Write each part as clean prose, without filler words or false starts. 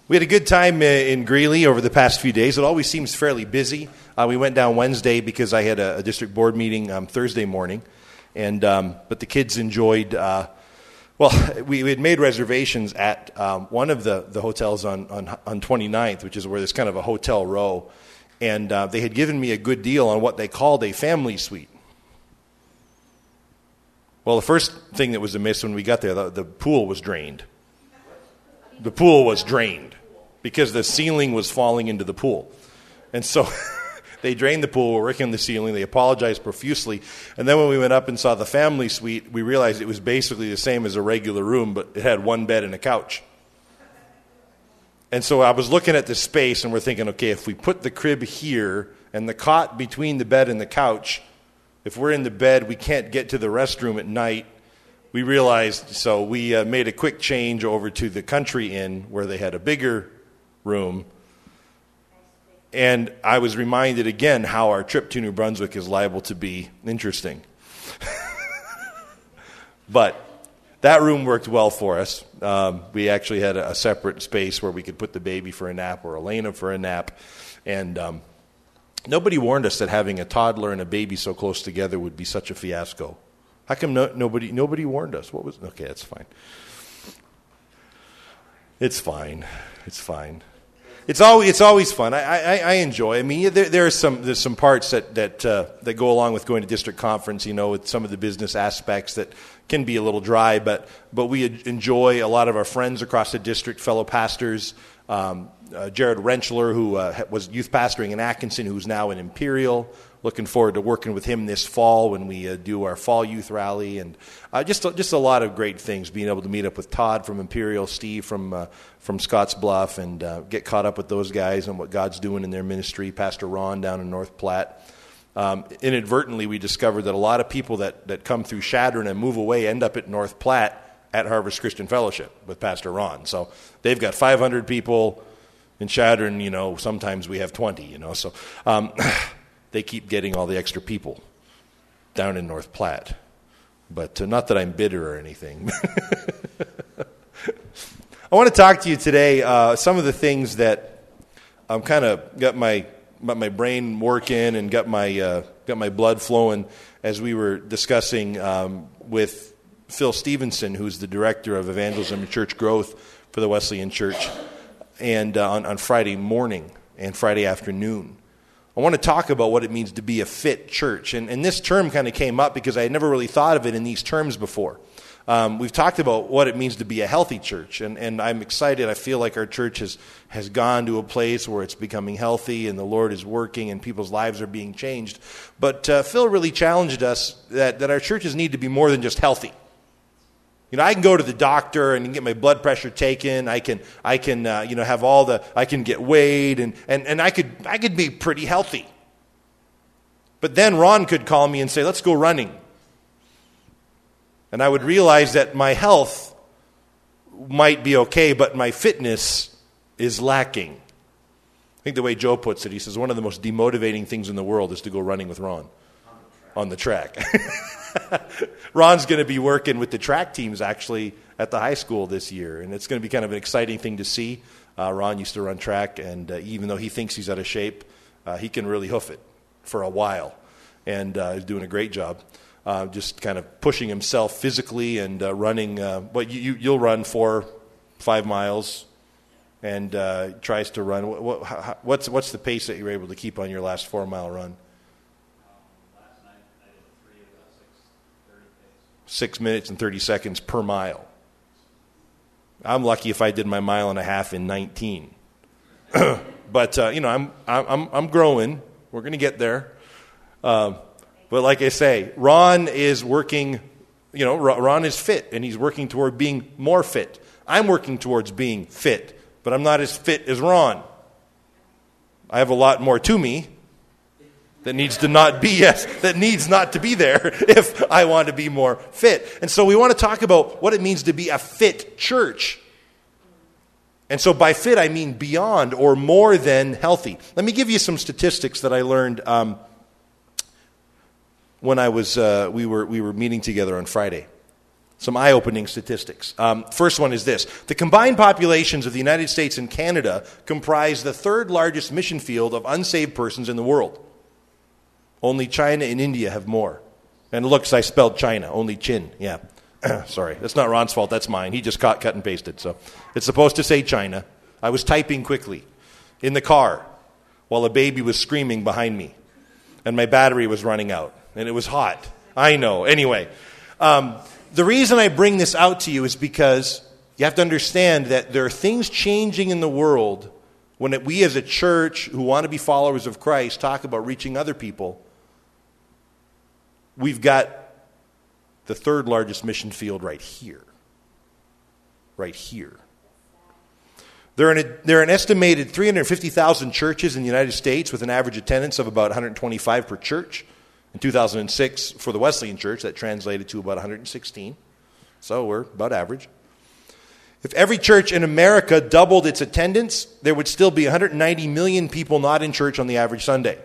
We had a good time in Greeley over the past few days. It always seems fairly busy. We went down Wednesday because I had a district board meeting Thursday morning, and but the kids enjoyed. We had made reservations at one of the hotels on 29th, which is where there's kind of a hotel row, and they had given me a good deal on what they called a family suite. Well, the first thing that was amiss when we got there, the pool was drained. The pool was drained because the ceiling was falling into the pool. And so they drained the pool, were working on the ceiling, they apologized profusely, and then when we went up and saw the family suite, we realized it was basically the same as a regular room, but it had one bed and a couch. And so I was looking at this space, and we're thinking, okay, if we put the crib here and the cot between the bed and the couch, if we're in the bed, we can't get to the restroom at night. We realized, so we made a quick change over to the Country Inn where they had a bigger room. And I was reminded again how our trip to New Brunswick is liable to be interesting. But that room worked well for us. We actually had a separate space where we could put the baby for a nap or Elena for a nap. And nobody warned us that having a toddler and a baby so close together would be such a fiasco. How come nobody warned us? Okay, that's fine. It's fine. It's fine. It's always fun. I enjoy. I mean, there's some parts that go along with going to district conference. You know, with some of the business aspects that can be a little dry, but we enjoy a lot of our friends across the district, fellow pastors. Jared Rentschler, who was youth pastoring in Atkinson, who's now in Imperial. Looking forward to working with him this fall when we do our fall youth rally, and just a lot of great things. Being able to meet up with Todd from Imperial, Steve from Scotts Bluff, and get caught up with those guys and what God's doing in their ministry. Pastor Ron down in North Platte. Inadvertently, we discovered that a lot of people that come through Chadron and move away end up at North Platte at Harvest Christian Fellowship with Pastor Ron. So they've got 500 people in Chadron. You know, sometimes we have 20. You know, so. They keep getting all the extra people down in North Platte. But not that I'm bitter or anything. I want to talk to you today some of the things that I'm kind of got my brain working and got my blood flowing as we were discussing with Phil Stevenson, who's the director of evangelism and church growth for the Wesleyan Church, and on Friday morning and Friday afternoon. I want to talk about what it means to be a fit church. And this term kind of came up because I had never really thought of it in these terms before. We've talked about what it means to be a healthy church. And I'm excited. I feel like our church has gone to a place where it's becoming healthy and the Lord is working and people's lives are being changed. But Phil really challenged us that our churches need to be more than just healthy. You know, I can go to the doctor and get my blood pressure taken. I can have I can get weighed and I could be pretty healthy. But then Ron could call me and say, "Let's go running." And I would realize that my health might be okay, but my fitness is lacking. I think the way Joe puts it, he says one of the most demotivating things in the world is to go running with Ron on the track. Ron's going to be working with the track teams actually at the high school this year, and it's going to be kind of an exciting thing to see. Ron used to run track, and even though he thinks he's out of shape, he can really hoof it for a while, and he's doing a great job. Just kind of pushing himself physically and running. But you'll run 4-5 miles, and tries to run. What's the pace that you were able to keep on your last 4-mile run? 6 minutes and 30 seconds per mile. I'm lucky if I did my 1.5 miles in 19. But I'm growing. We're going to get there. But like I say, Ron is working. You know, Ron is fit, and he's working toward being more fit. I'm working towards being fit, but I'm not as fit as Ron. I have a lot more to me that needs not to be there if I want to be more fit. And so we want to talk about what it means to be a fit church. And so by fit, I mean beyond or more than healthy. Let me give you some statistics that I learned when I was we were meeting together on Friday. Some eye-opening statistics. First one is this. The combined populations of the United States and Canada comprise the third largest mission field of unsaved persons in the world. Only China and India have more. And looks, I spelled China, only chin. Yeah. Sorry, that's not Ron's fault, that's mine. He just cut and pasted. So it's supposed to say China. I was typing quickly in the car while a baby was screaming behind me. And my battery was running out. And it was hot. I know. Anyway, the reason I bring this out to you is because you have to understand that there are things changing in the world when we as a church who want to be followers of Christ talk about reaching other people. We've got the third largest mission field right here. Right here. There are an estimated 350,000 churches in the United States with an average attendance of about 125 per church. In 2006, for the Wesleyan Church, that translated to about 116. So we're about average. If every church in America doubled its attendance, there would still be 190 million people not in church on the average Sunday.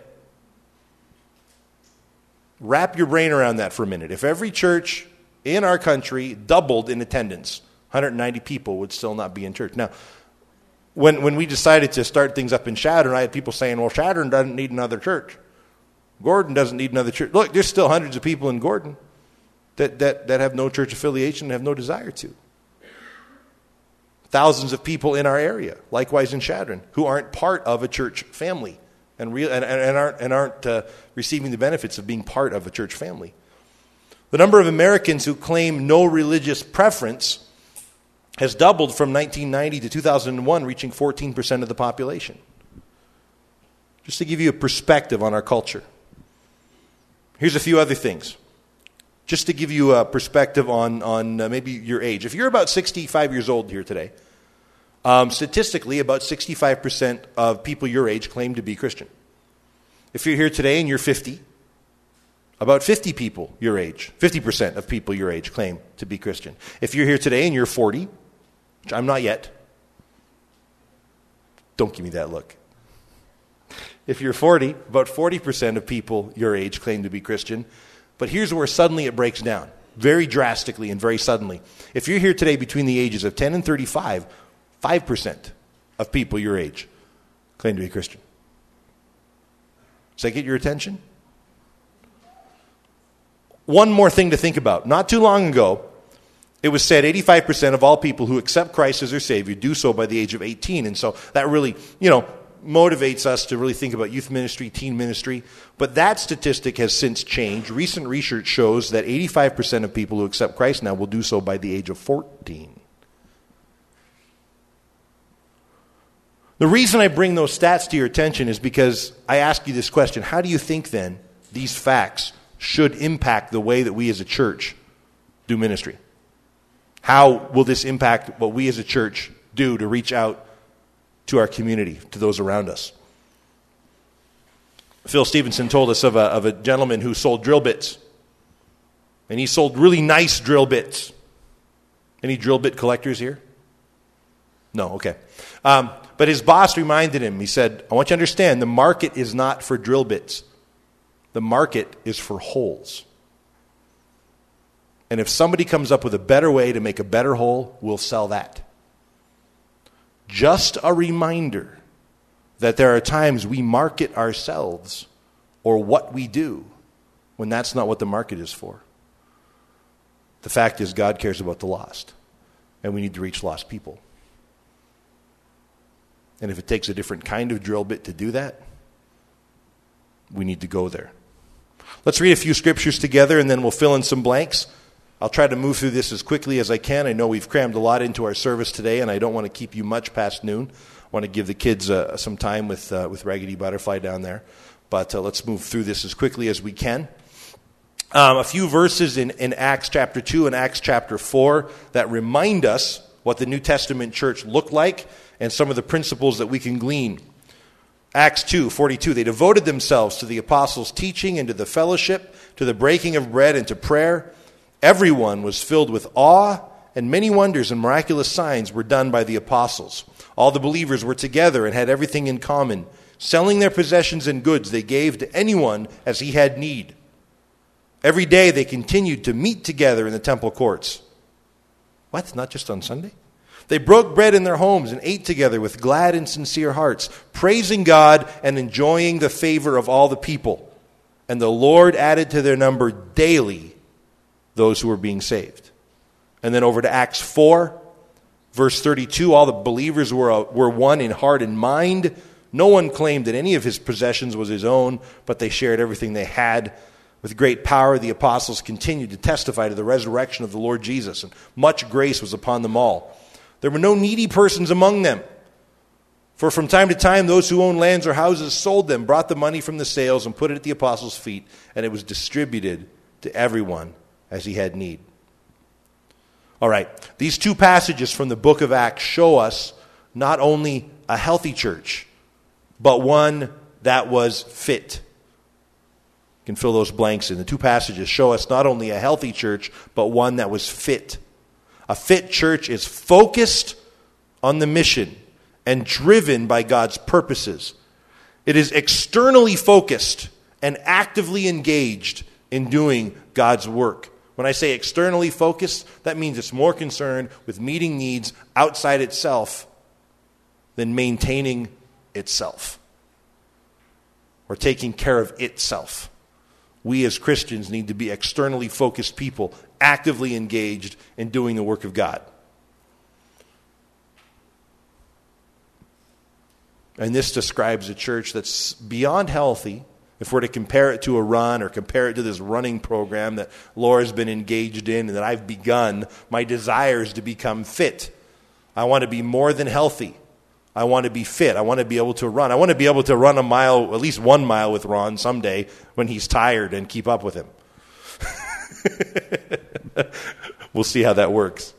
Wrap your brain around that for a minute. If every church in our country doubled in attendance, 190 people would still not be in church. Now, when we decided to start things up in Chadron, I had people saying, well, Chadron doesn't need another church. Gordon doesn't need another church. Look, there's still hundreds of people in Gordon that have no church affiliation and have no desire to. Thousands of people in our area, likewise in Chadron, who aren't part of a church family and aren't receiving the benefits of being part of a church family. The number of Americans who claim no religious preference has doubled from 1990 to 2001, reaching 14% of the population. Just to give you a perspective on our culture. Here's a few other things. Just to give you a perspective on maybe your age. If you're about 65 years old here today, statistically, about 65% of people your age claim to be Christian. If you're here today and you're 50, about 50 people your age, 50% of people your age claim to be Christian. If you're here today and you're 40, which I'm not yet, don't give me that look. If you're 40, about 40% of people your age claim to be Christian. But here's where suddenly it breaks down, very drastically and very suddenly. If you're here today between the ages of 10 and 35, 5% of people your age claim to be Christian. Does that get your attention? One more thing to think about. Not too long ago, it was said 85% of all people who accept Christ as their Savior do so by the age of 18. And so that really, motivates us to really think about youth ministry, teen ministry. But that statistic has since changed. Recent research shows that 85% of people who accept Christ now will do so by the age of 14. The reason I bring those stats to your attention is because I ask you this question. How do you think then these facts should impact the way that we as a church do ministry? How will this impact what we as a church do to reach out to our community, to those around us? Phil Stevenson told us of a gentleman who sold drill bits. And he sold really nice drill bits. Any drill bit collectors here? No, okay. But his boss reminded him, he said, I want you to understand, the market is not for drill bits. The market is for holes. And if somebody comes up with a better way to make a better hole, we'll sell that. Just a reminder that there are times we market ourselves or what we do when that's not what the market is for. The fact is God cares about the lost, and we need to reach lost people. And if it takes a different kind of drill bit to do that, we need to go there. Let's read a few scriptures together, and then we'll fill in some blanks. I'll try to move through this as quickly as I can. I know we've crammed a lot into our service today, and I don't want to keep you much past noon. I want to give the kids some time with Raggedy Butterfly down there. But let's move through this as quickly as we can. A few verses in Acts chapter 2 and Acts chapter 4 that remind us what the New Testament church looked like and some of the principles that we can glean. Acts 2:42, they devoted themselves to the apostles' teaching and to the fellowship, to the breaking of bread and to prayer. Everyone was filled with awe, and many wonders and miraculous signs were done by the apostles. All the believers were together and had everything in common. Selling their possessions and goods, they gave to anyone as he had need. Every day they continued to meet together in the temple courts. What? Not just on Sunday? They broke bread in their homes and ate together with glad and sincere hearts, praising God and enjoying the favor of all the people. And the Lord added to their number daily those who were being saved. And then over to Acts 4, verse 32, all the believers were one in heart and mind. No one claimed that any of his possessions was his own, but they shared everything they had. With great power, the apostles continued to testify to the resurrection of the Lord Jesus, and much grace was upon them all. There were no needy persons among them. For from time to time, those who owned lands or houses sold them, brought the money from the sales, and put it at the apostles' feet, and it was distributed to everyone as he had need. All right, these two passages from the book of Acts show us not only a healthy church, but one that was fit. You can fill those blanks in. The two passages show us not only a healthy church, but one that was fit. A fit church is focused on the mission and driven by God's purposes. It is externally focused and actively engaged in doing God's work. When I say externally focused, that means it's more concerned with meeting needs outside itself than maintaining itself or taking care of itself. We as Christians need to be externally focused people, actively engaged in doing the work of God. And this describes a church that's beyond healthy. If we're to compare it to a run or compare it to this running program that Laura's been engaged in and that I've begun, my desire is to become fit. I want to be more than healthy. I want to be fit. I want to be able to run. I want to be able to run a mile, at least 1 mile with Ron someday when he's tired and keep up with him. We'll see how that works.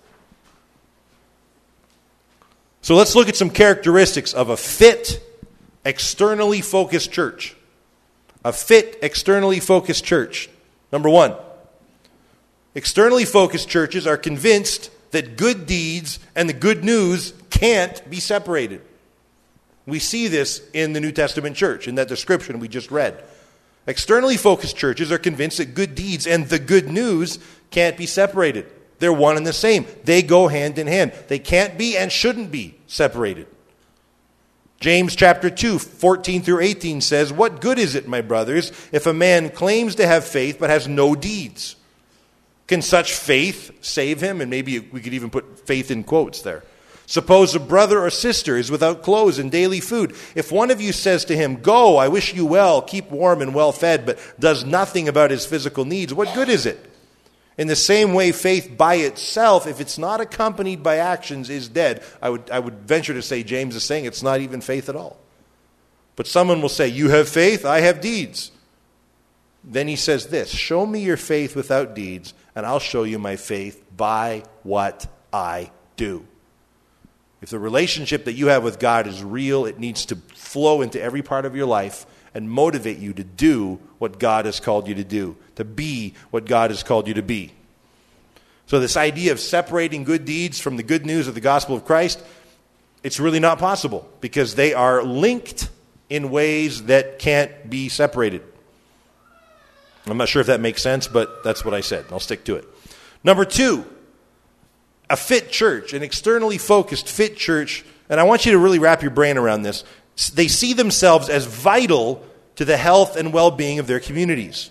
So let's look at some characteristics of a fit, externally focused church. A fit, externally focused church. Number one, externally focused churches are convinced that good deeds and the good news can't be separated. We see this in the New Testament church, in that description we just read. Externally focused churches are convinced that good deeds and the good news can't be separated. They're one and the same. They go hand in hand. They can't be and shouldn't be separated. James chapter 2, 14 through 18 says, "What good is it, my brothers, if a man claims to have faith but has no deeds? Can such faith save him?" And maybe we could even put faith in quotes there. "Suppose a brother or sister is without clothes and daily food. If one of you says to him, 'Go, I wish you well, keep warm and well fed,' but does nothing about his physical needs, what good is it? In the same way, faith by itself, if it's not accompanied by actions, is dead." I would venture to say James is saying it's not even faith at all. But someone will say, "You have faith, I have deeds." Then he says this, "Show me your faith without deeds, and I'll show you my faith by what I do." If the relationship that you have with God is real, it needs to flow into every part of your life and motivate you to do what God has called you to do, to be what God has called you to be. So this idea of separating good deeds from the good news of the gospel of Christ, it's really not possible because they are linked in ways that can't be separated. I'm not sure if that makes sense, but that's what I said. I'll stick to it. Number two, a fit church, an externally focused fit church, and I want you to really wrap your brain around this. They see themselves as vital to the health and well-being of their communities.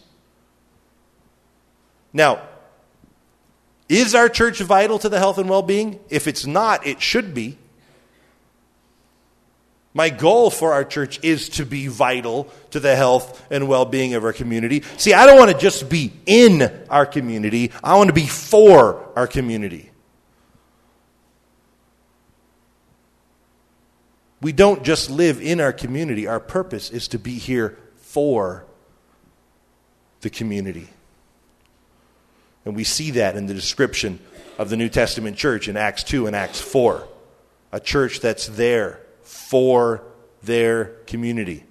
Now, is our church vital to the health and well-being? If it's not, it should be. My goal for our church is to be vital to the health and well-being of our community. See, I don't want to just be in our community. I want to be for our community. We don't just live in our community. Our purpose is to be here for the community. And we see that in the description of the New Testament church in Acts 2 and Acts 4. A church that's there for their community.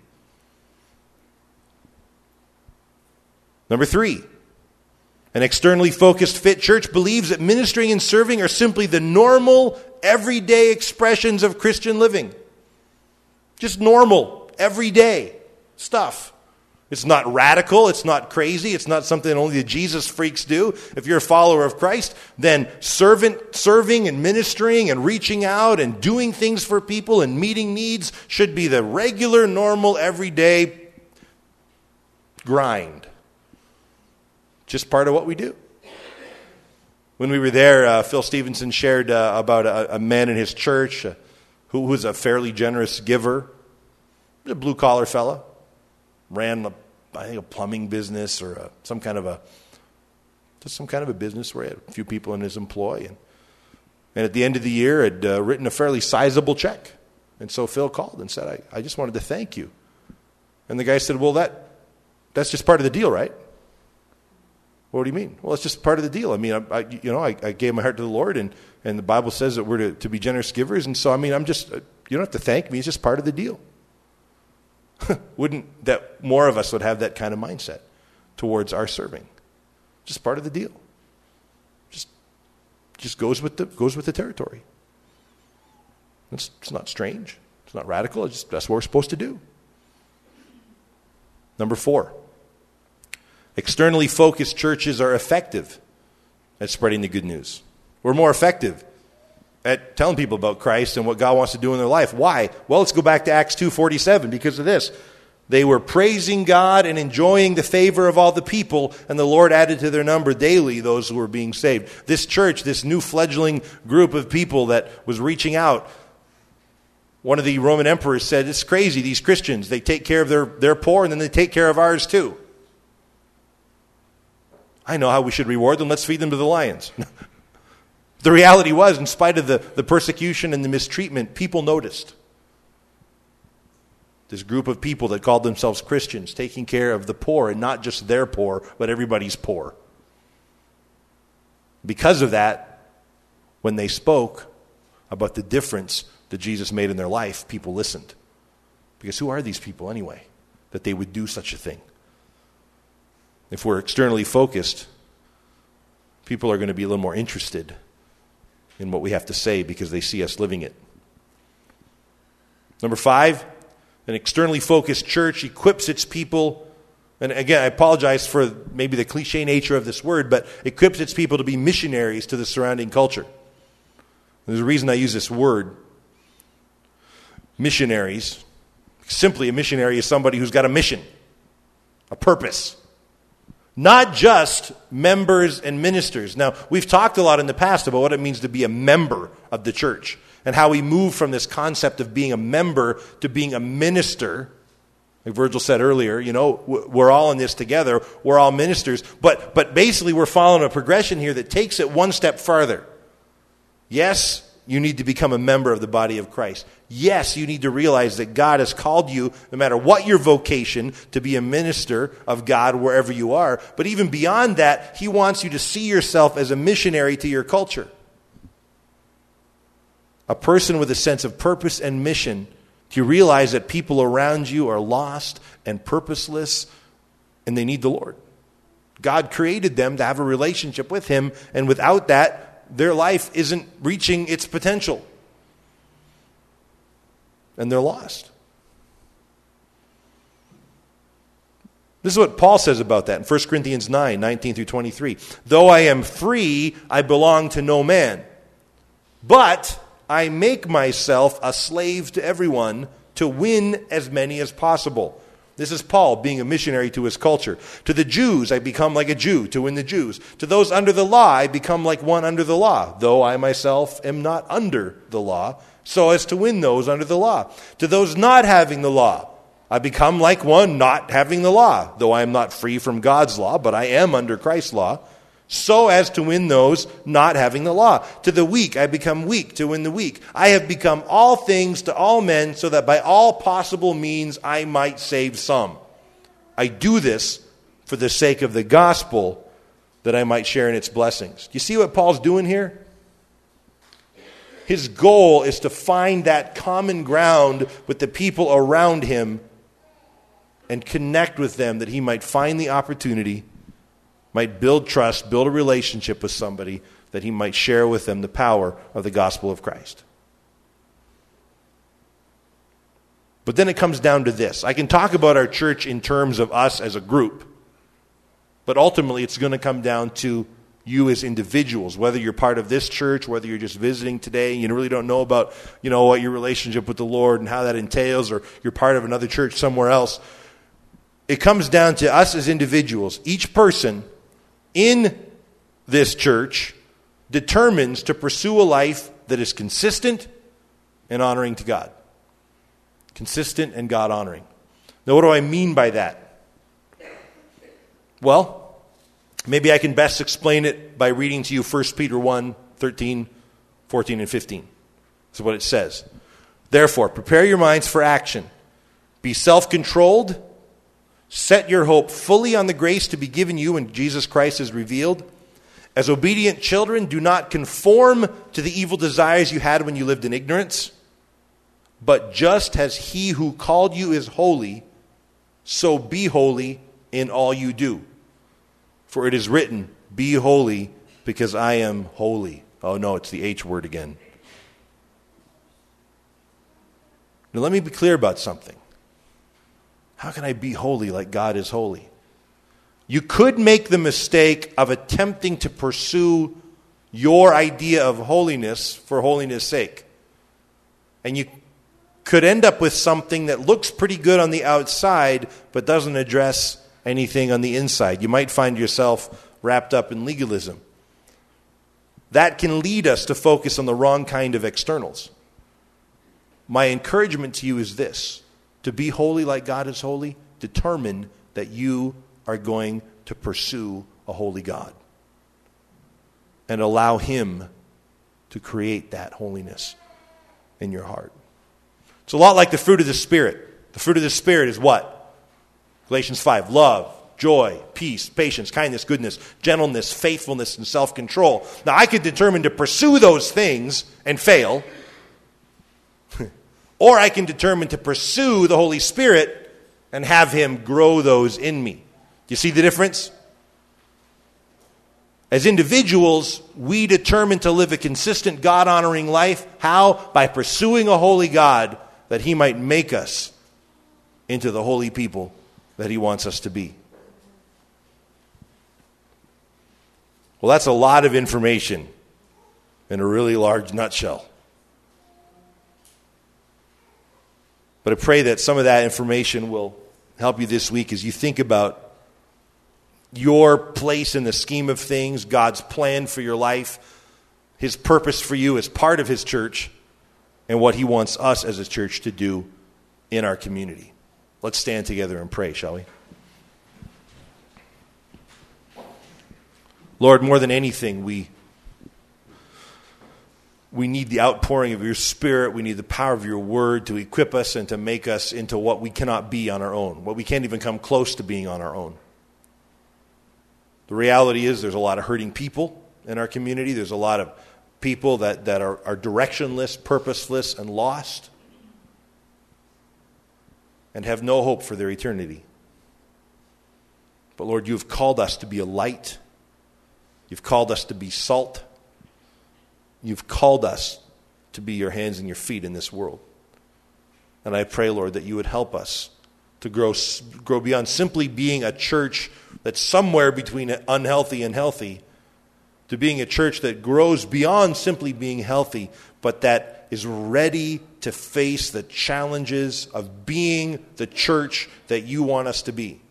Number three, an externally focused fit church believes that ministering and serving are simply the normal, everyday expressions of Christian living. Just normal, everyday stuff. It's not radical. It's not crazy. It's not something only the Jesus freaks do. If you're a follower of Christ, then serving and ministering and reaching out and doing things for people and meeting needs should be the regular, normal, everyday grind. Just part of what we do. When we were there, Phil Stevenson shared about a man in his church who was a fairly generous giver. A blue-collar fella. Ran, I think, a plumbing business or some kind of a business where he had a few people in his employ. And at the end of the year, had written a fairly sizable check. And so Phil called and said, I just wanted to thank you. And the guy said, well, that's just part of the deal, right? What do you mean? Well, it's just part of the deal. I mean, I gave my heart to the Lord, and the Bible says that we're to be generous givers. And so, I mean, you don't have to thank me. It's just part of the deal. Wouldn't that more of us would have that kind of mindset towards our serving? Just part of the deal. Just goes with the territory. It's not strange. It's not radical. That's what we're supposed to do. Number 4, externally focused churches are effective at spreading the good news. We're more effective at telling people about Christ and what God wants to do in their life. Why? Well, let's go back to Acts 2:47 because of this. They were praising God and enjoying the favor of all the people, and the Lord added to their number daily those who were being saved. This church, this new fledgling group of people that was reaching out, one of the Roman emperors said, it's crazy, these Christians, they take care of their poor and then they take care of ours too. I know how we should reward them, let's feed them to the lions. The reality was, in spite of the persecution and the mistreatment, people noticed. This group of people that called themselves Christians, taking care of the poor, and not just their poor, but everybody's poor. Because of that, when they spoke about the difference that Jesus made in their life, people listened. Because who are these people anyway, that they would do such a thing? If we're externally focused, people are going to be a little more interested in what we have to say because they see us living it. Number 5, an externally focused church equips its people, and again, I apologize for maybe the cliche nature of this word, but equips its people to be missionaries to the surrounding culture. There's a reason I use this word. Missionaries. Simply, a missionary is somebody who's got a mission, a purpose. Not just members and ministers. Now, we've talked a lot in the past about what it means to be a member of the church and how we move from this concept of being a member to being a minister. Like Virgil said earlier, we're all in this together. We're all ministers. But basically, we're following a progression here that takes it one step farther. Yes, you need to become a member of the body of Christ. Yes, you need to realize that God has called you, no matter what your vocation, to be a minister of God wherever you are. But even beyond that, He wants you to see yourself as a missionary to your culture. A person with a sense of purpose and mission, to realize that people around you are lost and purposeless, and they need the Lord. God created them to have a relationship with Him, and without that, their life isn't reaching its potential. And they're lost. This is what Paul says about that in 1 Corinthians 9, 19 through 23. Though I am free, I belong to no man. But I make myself a slave to everyone to win as many as possible. This is Paul being a missionary to his culture. To the Jews, I become like a Jew to win the Jews. To those under the law, I become like one under the law, though I myself am not under the law, so as to win those under the law. To those not having the law, I become like one not having the law, though I am not free from God's law, but I am under Christ's law, so as to win those not having the law. To the weak, I become weak to win the weak. I have become all things to all men, so that by all possible means I might save some. I do this for the sake of the gospel, that I might share in its blessings. Do you see what Paul's doing here? His goal is to find that common ground with the people around him and connect with them, that he might find the opportunity, might build trust, build a relationship with somebody, that he might share with them the power of the gospel of Christ. But then it comes down to this. I can talk about our church in terms of us as a group, but ultimately it's going to come down to you as individuals, whether you're part of this church, whether you're just visiting today, you really don't know about, what your relationship with the Lord and how that entails, or you're part of another church somewhere else. It comes down to us as individuals. Each person in this church determines to pursue a life that is consistent and honoring to God. Consistent and God-honoring. Now, what do I mean by that? Well, maybe I can best explain it by reading to you 1 Peter 1, 13, 14, and 15. This is what it says. Therefore, prepare your minds for action. Be self-controlled. Set your hope fully on the grace to be given you when Jesus Christ is revealed. As obedient children, do not conform to the evil desires you had when you lived in ignorance. But just as he who called you is holy, so be holy in all you do. For it is written, be holy because I am holy. Oh no, it's the H word again. Now let me be clear about something. How can I be holy like God is holy? You could make the mistake of attempting to pursue your idea of holiness for holiness' sake. And you could end up with something that looks pretty good on the outside, but doesn't address anything on the inside. You might find yourself wrapped up in legalism. That can lead us to focus on the wrong kind of externals. My encouragement to you is this: to be holy like God is holy, determine that you are going to pursue a holy God and allow Him to create that holiness in your heart. It's a lot like the fruit of the Spirit. The fruit of the Spirit is what? Galatians 5, love, joy, peace, patience, kindness, goodness, gentleness, faithfulness, and self-control. Now, I could determine to pursue those things and fail, or I can determine to pursue the Holy Spirit and have Him grow those in me. Do you see the difference? As individuals, we determine to live a consistent, God-honoring life. How? By pursuing a holy God, that He might make us into the holy people that He wants us to be. Well, that's a lot of information in a really large nutshell. But I pray that some of that information will help you this week as you think about your place in the scheme of things, God's plan for your life, His purpose for you as part of His church, and what He wants us as a church to do in our community. Let's stand together and pray, shall we? Lord, more than anything, we need the outpouring of your Spirit. We need the power of your word to equip us and to make us into what we cannot be on our own, what we can't even come close to being on our own. The reality is there's a lot of hurting people in our community. There's a lot of people that are directionless, purposeless, and lost, and have no hope for their eternity. But Lord, you've called us to be a light. You've called us to be salt. You've called us to be your hands and your feet in this world. And I pray, Lord, that you would help us to grow beyond simply being a church that's somewhere between unhealthy and healthy, to being a church that grows beyond simply being healthy, but that is ready to face the challenges of being the church that you want us to be.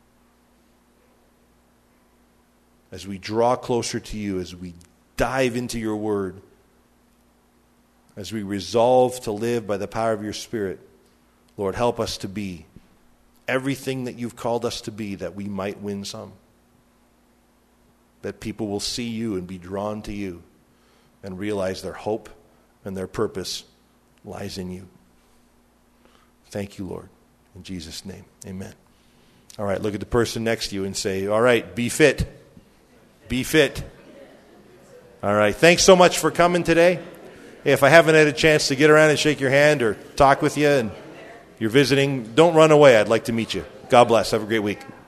As we draw closer to you, as we dive into your word, as we resolve to live by the power of your Spirit, Lord, help us to be everything that you've called us to be, that we might win some. That people will see you and be drawn to you and realize their hope and their purpose lies in you. Thank you, Lord. In Jesus' name, amen. All right, look at the person next to you and say, all right, be fit. Be fit. All right, thanks so much for coming today. Hey, if I haven't had a chance to get around and shake your hand or talk with you and you're visiting, don't run away. I'd like to meet you. God bless. Have a great week.